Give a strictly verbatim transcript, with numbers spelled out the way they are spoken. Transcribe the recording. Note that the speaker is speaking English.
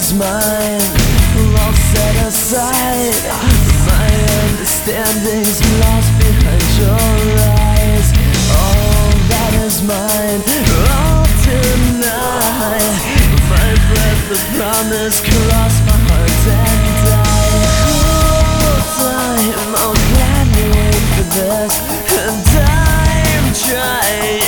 is mine, all set aside. My understanding's lost behind your eyes. All that is mine, all tonight. My breath, the promise, cross my heart and die. All time, I'll gladly wait for this, and I'm trying.